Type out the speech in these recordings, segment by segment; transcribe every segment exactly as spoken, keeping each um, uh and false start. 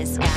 the sky.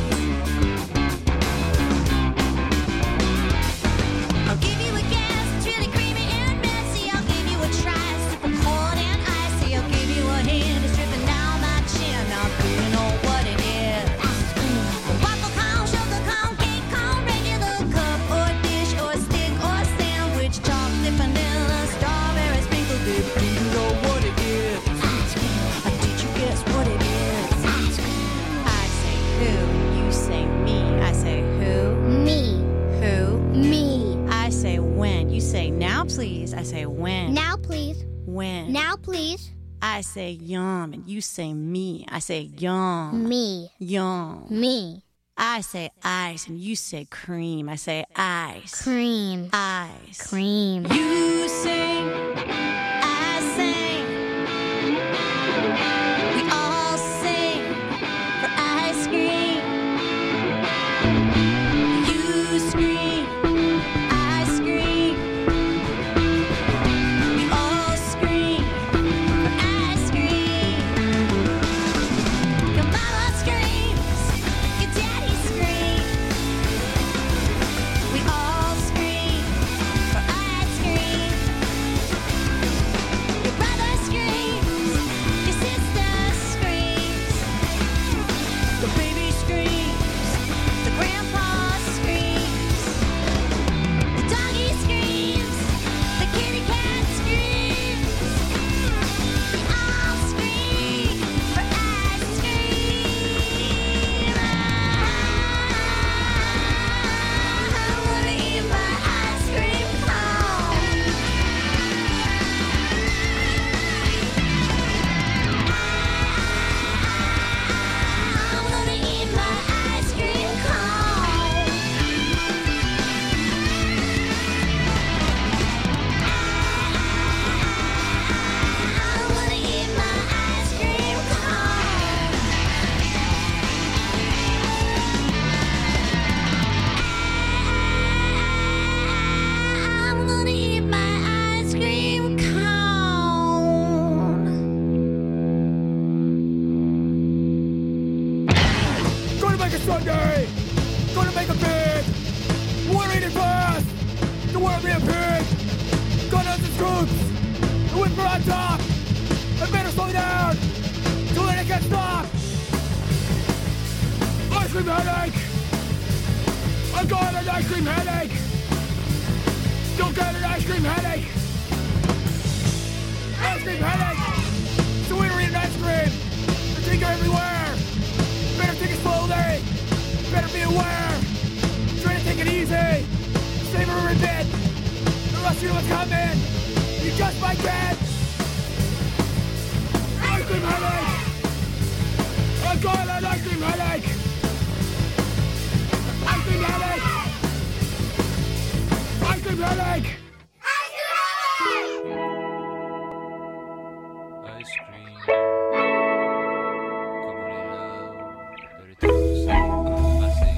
I'll give you a guess, it's really creamy and messy. I'll give you a try, super cold and icy. I'll give you a hint, it's dripping down my chin. Now do you know what it is? Waffle cone, sugar cone, cake cone, regular cup or dish or stick or sandwich, chocolate, vanilla, strawberry, sprinkle dip. Do you know what it is? Or did you guess what it is? I say who, you say me. I say who, Me. who. Me. I say when. You say now, please. I say when. Now, please. When. Now, please. I say yum, and you say me. I say yum. Me. Yum. Me. I say ice, and you say cream. I say ice. Cream. Ice. Cream. You sing, I sing. We all sing for ice cream. You scream, I scream. We all scream for ice cream. Your mama screams, your daddy screams. We all scream for ice cream. Your brother screams, your sister screams. The baby screams, the grandpa screams. The doggy screams, the kitty cat screams. We all scream for ice cream. I wanna eat my ice cream cone. I'm gonna eat my ice cream cone. I wanna eat my ice cream cone. I'm gonna eat my ice cream cone. Gonna make a Sunday! Gonna make a big! We're eating fast! The world be a pig! Gunners and scoops! The whisper on top! I better slow down! Don't let it get stopped! Ice cream headache! I got an ice cream headache! Don't get an ice cream headache! Ice cream headache! So we're eating ice cream! The things are everywhere! Better take it slowly! Better be aware! Try to take it easy! Savor every bit! The rest you know what's coming! You just might get! Ice cream headache! I got an ice cream headache! Ice cream headache! Ice cream headache! Ice cream. Como le da así.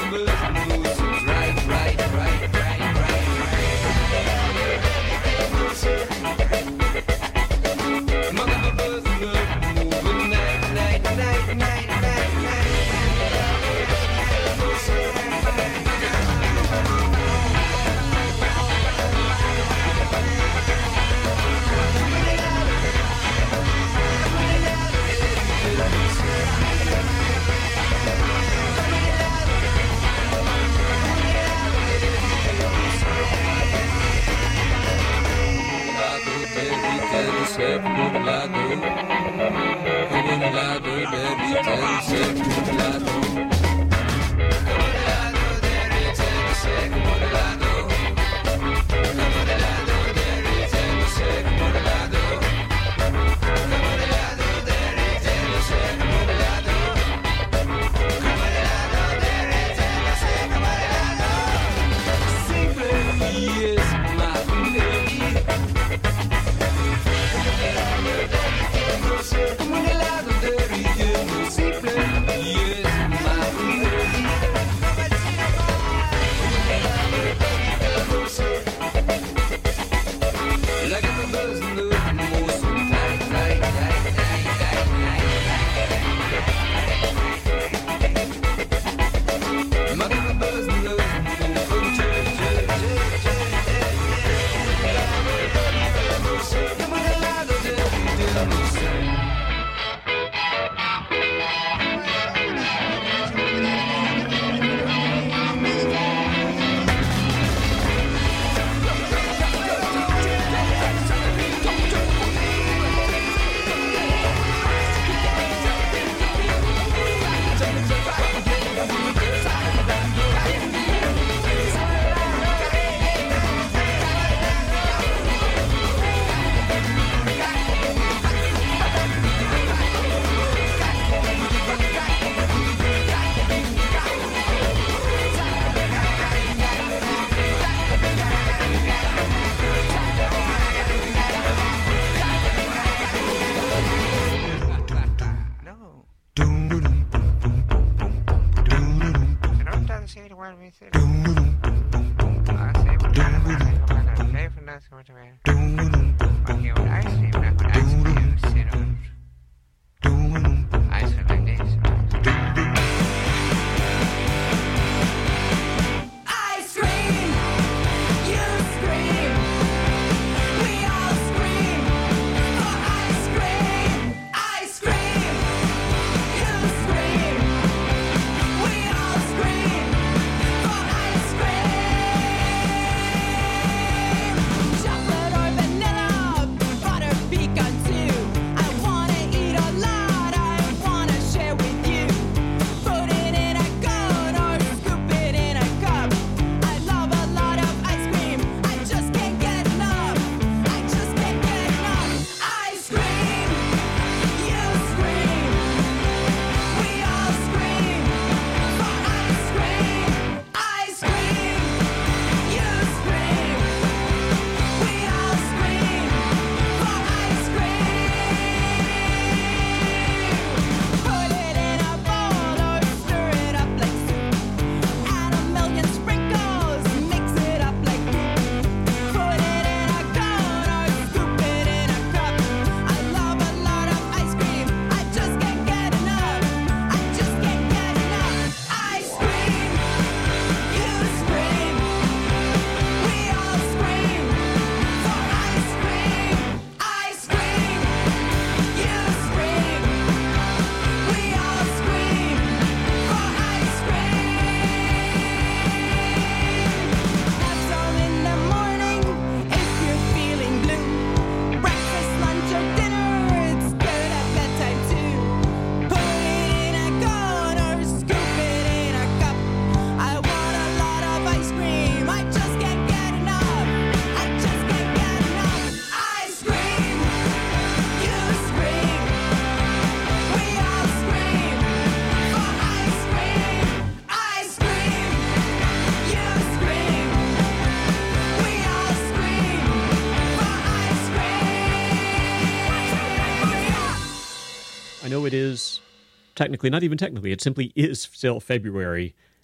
know it is technically, not even technically, it simply is still February,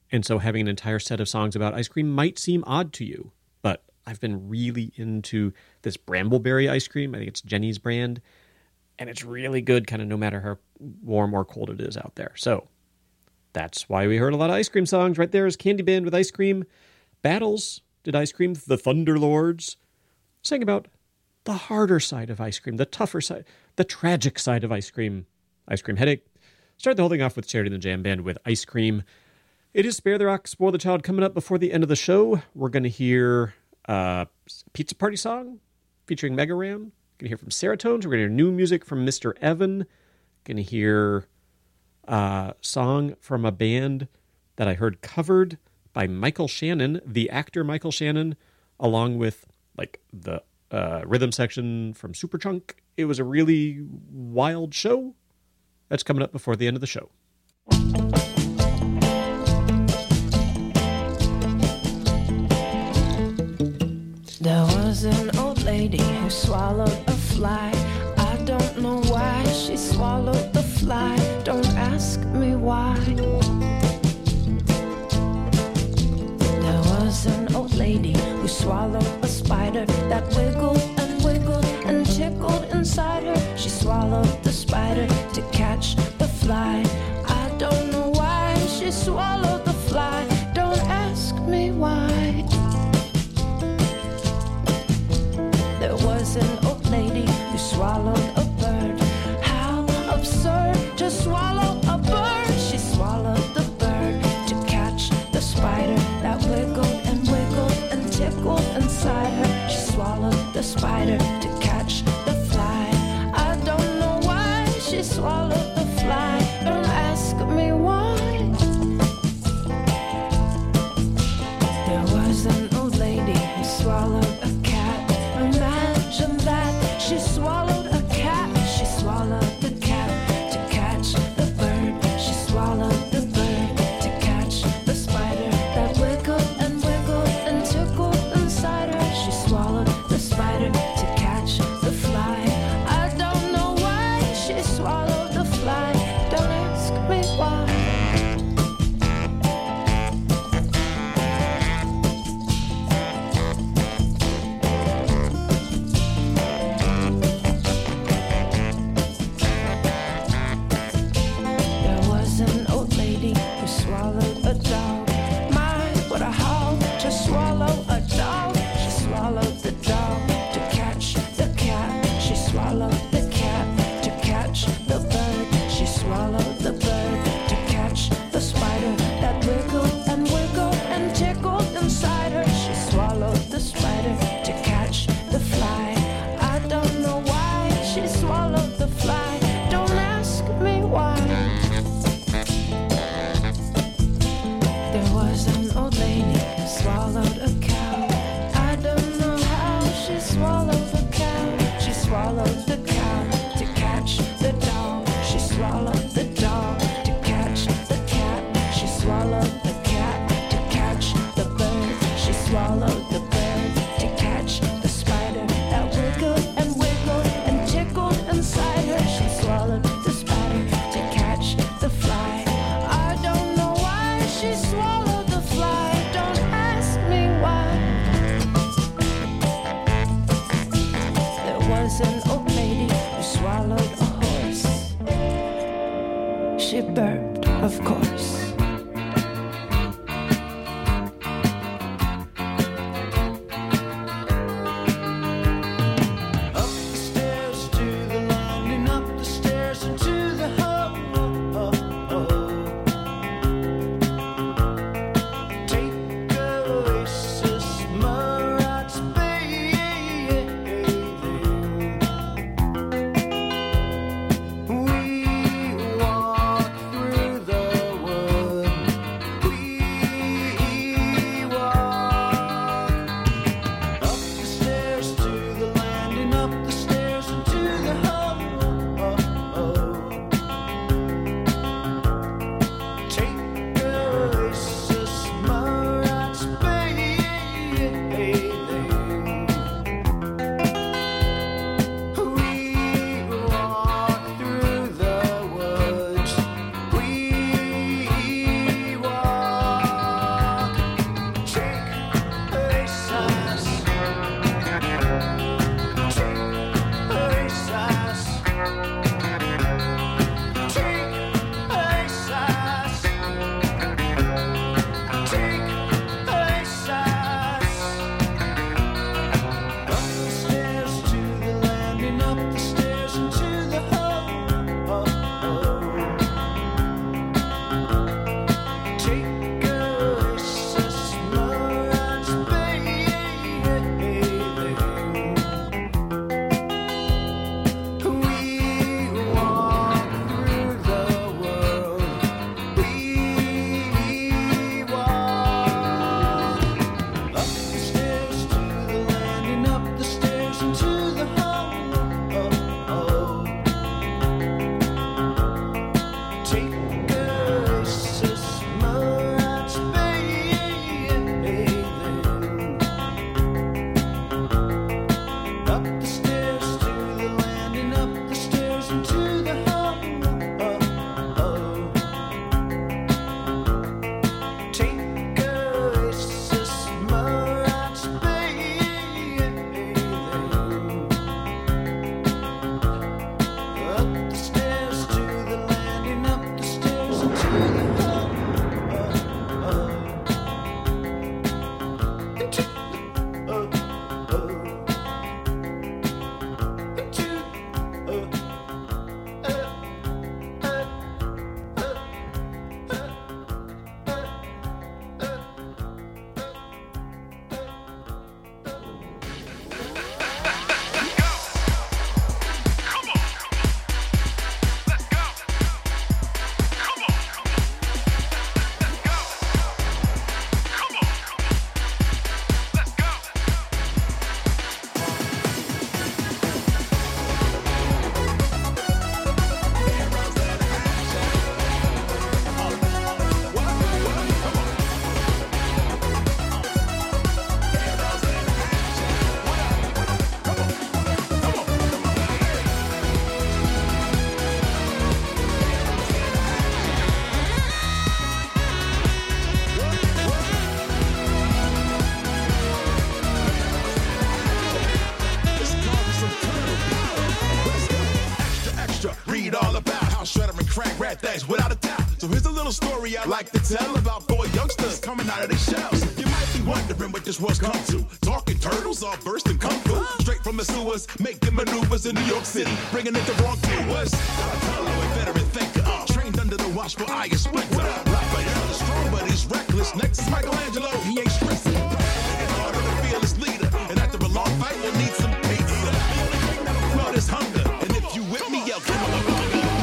And so having an entire set of songs about ice cream might seem odd to you. But I've been really into this Brambleberry ice cream. I think it's Jenny's brand. And it's really good kind of no matter how warm or cold it is out there. So that's why we heard a lot of ice cream songs. Right there is Candy Band with Ice Cream. Battles did Ice Cream. The Thunderlords sang about the harder side of ice cream, the tougher side, the tragic side of ice cream. Ice Cream Headache. Start the whole thing off with Charity and the Jam Band with Ice Cream. It is Spare the Rock, Spoil the Child coming up before the end of the show. We're going to hear a Pizza Party song featuring Mega Ran. Going to hear from Seratones. We're going to hear new music from Mister Evan. Going to hear a song from a band that I heard covered by Michael Shannon, the actor Michael Shannon, along with like the uh, rhythm section from Superchunk. It was a really wild show. That's coming up before the end of the show. There was an old lady who swallowed a fly. I don't know why she swallowed the fly. Don't ask me why. There was an old lady who swallowed a spider that wiggled and wiggled and tickled inside her. She swallowed the spider to catch the fly. I don't know why she swallowed the fly. Don't ask me why. There was an old lady who swallowed a bird. How absurd to swallow a bird. She swallowed the bird to catch the spider that wiggled and wiggled and tickled inside her. She swallowed the spider to catch the fly. I don't know why she swallowed the fly. Don't ask me why. There was an old lady who swallowed a cat. Imagine that. She swallowed a cat. She swallowed the cat to catch the bird. She swallowed the bird to catch the spider that wiggled and wiggled and tickled inside her. She swallowed the spider to catch little story I like to tell about four youngsters coming out of their shells. You might be wondering what this world's come to. Talking turtles all bursting kung fu. Straight from the sewers, making maneuvers in New York City, bringing it to wrong viewers. Donatello, a veteran thinker, trained under the watchful eye of Splinter. Raphael is strong, but he's reckless. Next is Michelangelo, he ain't stressing. Working hard on the fearless leader, and after a long fight, we'll need some pizza. The only thing that'll quell this hunger, and if you with me, yell, come on.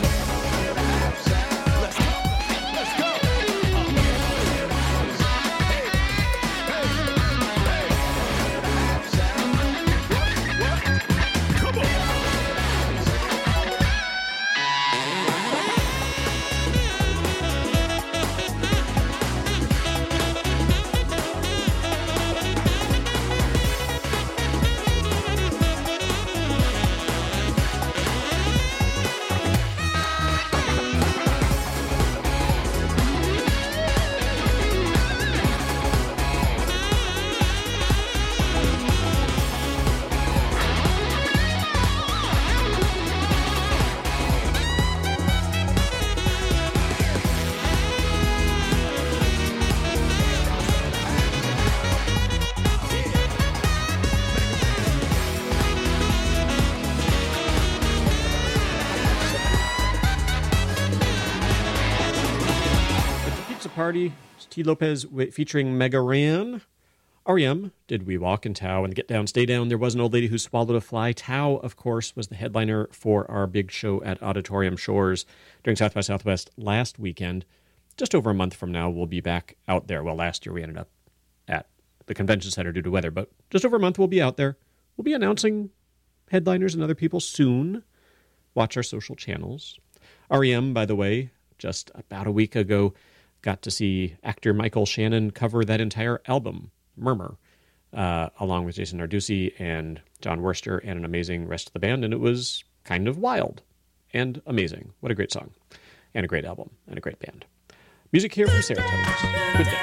Party, T. Lopez wi- featuring Mega Ran. R E M did We Walk in Tao and Get Down, Stay Down. There was an old lady who swallowed a fly. Tao, of course, was the headliner for our big show at Auditorium Shores during South by Southwest last weekend. Just over a month from now, we'll be back out there. Well, last year we ended up at the convention center due to weather, but just over a month we'll be out there. We'll be announcing headliners and other people soon. Watch our social channels. R E M, by the way, just about a week ago, got to see actor Michael Shannon cover that entire album, Murmur, uh, along with Jason Narducci and John Worster and an amazing rest of the band, and it was kind of wild and amazing. What a great song, and a great album, and a great band. Music here from Saratoga. Good day.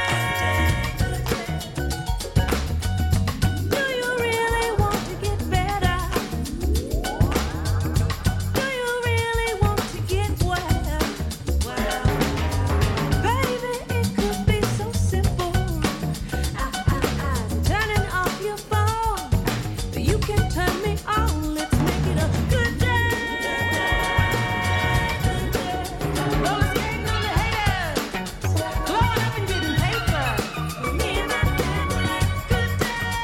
Do you really want to get better? Do you really want to get well? Well, baby, it could be so simple. I, I, I, turning off your phone. You can turn me on. Let's make it a good day. Good day. Roller skating on the haters. Blowing up and getting paper. Me and my good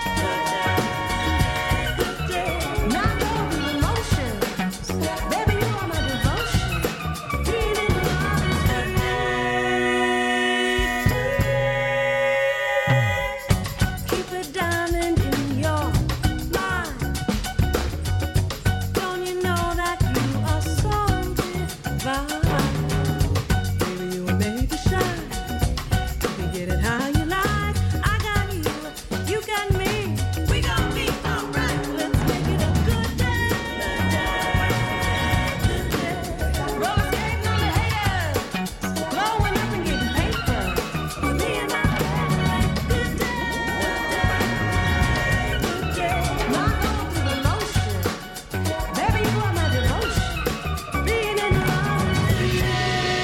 day. Good day. Not going through the motions. Baby, you are my devotion. Feeling love is good day. Keep it diamond in your mind. Don't you know that you are so divine? Baby, you were made to shine. You can get it how you like. I got you, you got me. We gon' be alright. Let's make it a good day. Good day. Roller skating on the haters. Blowing up and getting paper. Me and my good day. Good day. Not going through the motion. Baby, you are my devotion. Being in love is good day.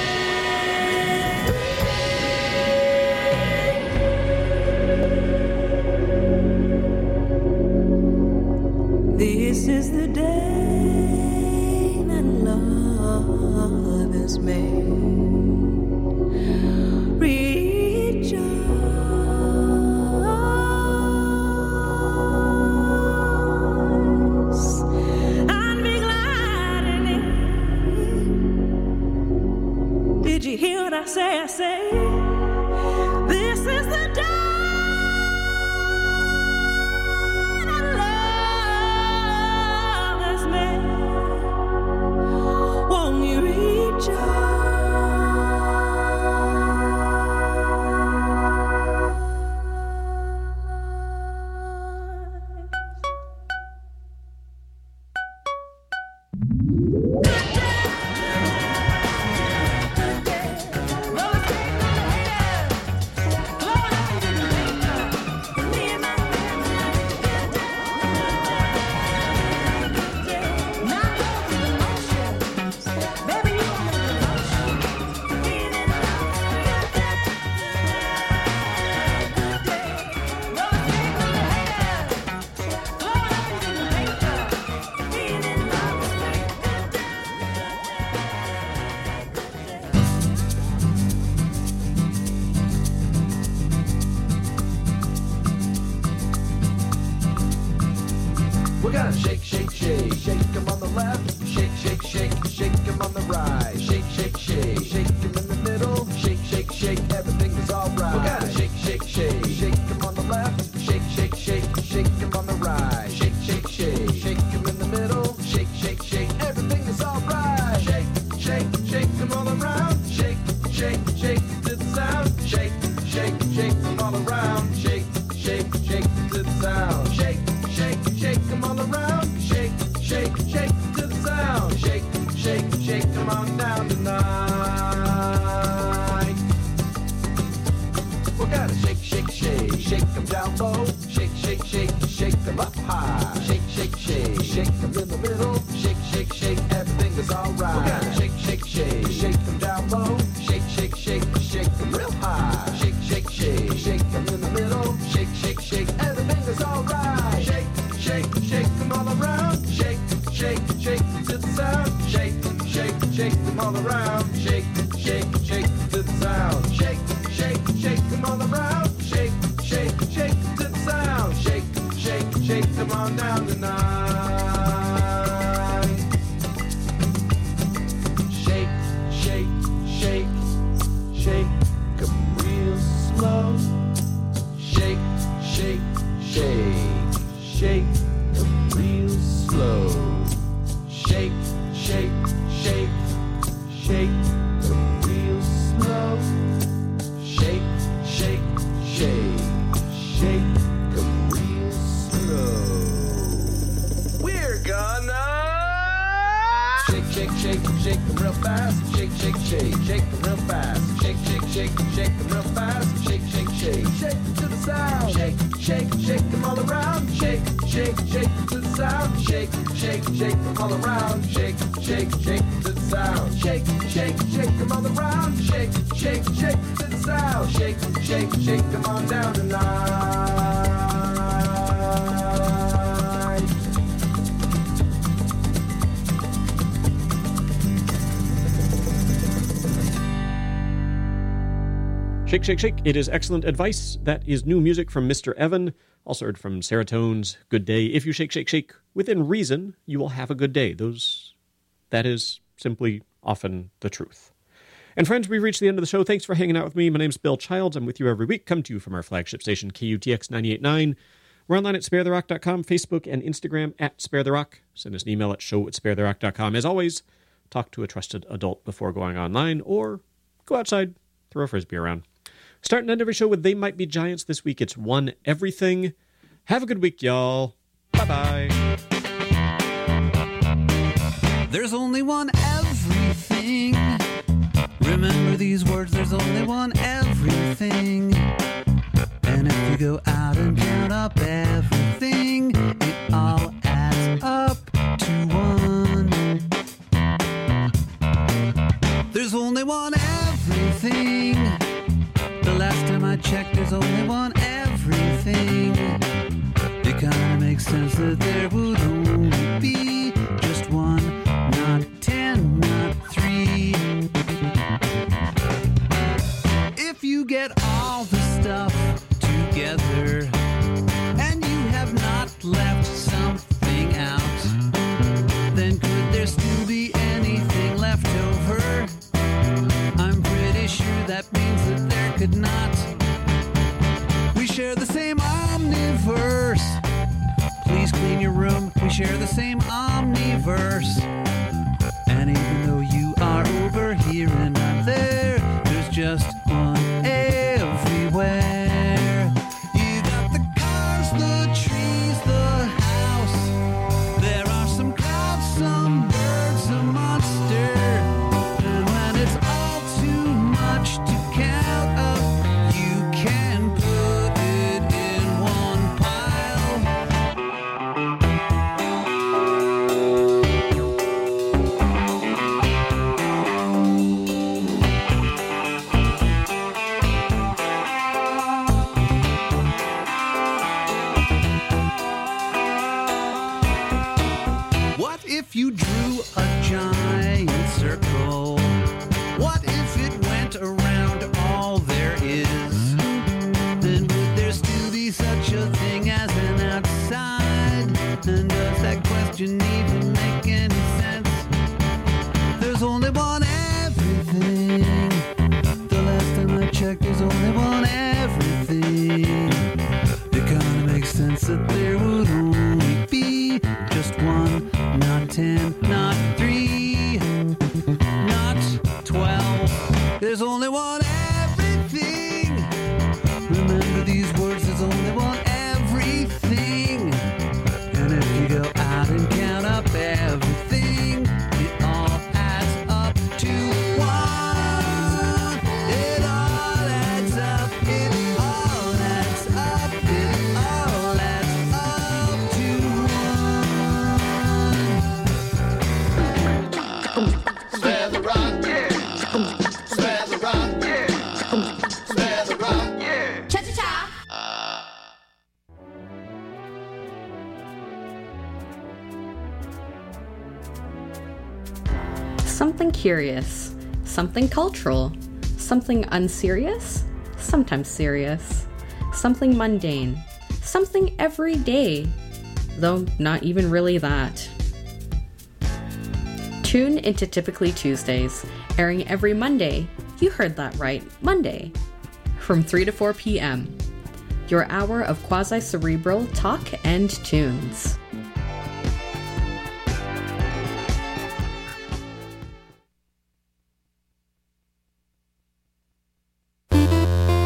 This is the day that love is made. Rejoice and be glad in it. Did you hear what I say? I say, this is the day that love has made. Won't you rejoice? Roller skating on the shake, everything is alright. We gotta shake, shake, shake, shake 'em on the left, shake, shake, shake, shake 'em on the right, shake, shake, shake, shake 'em in the middle, shake, shake, shake, everything is alright. Shake, shake, shake 'em all around, shake, shake, shake to the sound, shake, shake, shake 'em all around, shake, shake, shake to the sound, shake, shake, shake 'em all around, shake, shake, shake to the sound, shake, shake, shake 'em on down tonight. We gotta shake, shake, shake, shake 'em down low, shake, shake, shake, shake 'em up high, shake, shake, shake, shake 'em in the middle, shake, shake, shake, everything is alright. We gotta shake, shake, shake, shake 'em down low, shake, shake, shake, shake 'em real high, shake, shake, shake, shake 'em in the middle, shake, shake, shake, everything is alright. Shake, shake, shake 'em all around, shake, shake, shake to the sound, shake, shake, shake 'em all around, shake, shake, shake to the sound, shake, shake, shake 'em all around, shake, shake, shake to the sound, shake, shake, shake 'em on down tonight. Shake, shake, shake, shake 'em real slow. Shake, shake, shake, shake 'em real slow. Shake, shake, shake, shake 'em real slow. Shake, shake, shake, shake 'em real slow. We're gonna shake, shake, shake, shake 'em real fast. Shake, shake, shake, shake 'em real fast. Shake, shake, shake, shake 'em real fast. Shake, shake, shake, shake 'em to the sound. Shake, shake, shake 'em all around. Shake, shake, shake to the sound. Shake, shake, shake 'em all around. Shake, shake, shake to the sound. Shake, shake, shake 'em all around. Shake, shake, shake to the sound. Shake, shake, shake 'em on down tonight. Shake, shake, shake. It is excellent advice. That is new music from Mister Evan, also heard from Seratone's Good Day. If you shake, shake, shake within reason, you will have a good day. Those, that is simply often the truth. And friends, we've reached the end of the show. Thanks for hanging out with me. My name's Bill Childs. I'm with you every week. Come to you from our flagship station, K U T X ninety-eight point nine. We're online at spare the rock dot com, Facebook and Instagram at sparetherock. Send us an email at show at spare the rock dot com. As always, talk to a trusted adult before going online, or go outside, throw a Frisbee around. Start and end every show with They Might Be Giants. This week it's One Everything. Have a good week, y'all. Bye-bye. There's only one everything. Remember these words, there's only one everything. And if you go out and count up everything, it all adds up to one. There's only one everything. The last time I checked, there's only one everything. It kinda makes sense that there would only be just one, not ten, not three. If you get all the stuff together and you have not left something out, then could there still be anything left over? I'm pretty sure that means that there could not. We share the same omniverse. Please clean your room. We share the same omniverse. And even though you are over here and I'm there, there's just one everywhere. You got the cars, the trees, the house. There are some clouds, some birds, a monster. And when it's all too much to count up, you can put it in one pile. like there's only one everything. It kinda makes sense that there would only be just one, not ten, not three, not twelve. There's only one everything. Remember these words, there's only one everything. And if you go out and count up everything, it all adds up to one. It all adds up, it all adds up, it all adds up to one. Spare the rod, yeah. Spare the rod, yeah. Spare the rod, yeah. Cha-cha-cha. Something curious, something cultural, something unserious, sometimes serious, something mundane, something everyday, though not even really that. Tune into Typically Tuesdays, airing every Monday. You heard that right, Monday, from three to four p.m. Your hour of quasi-cerebral talk and tunes.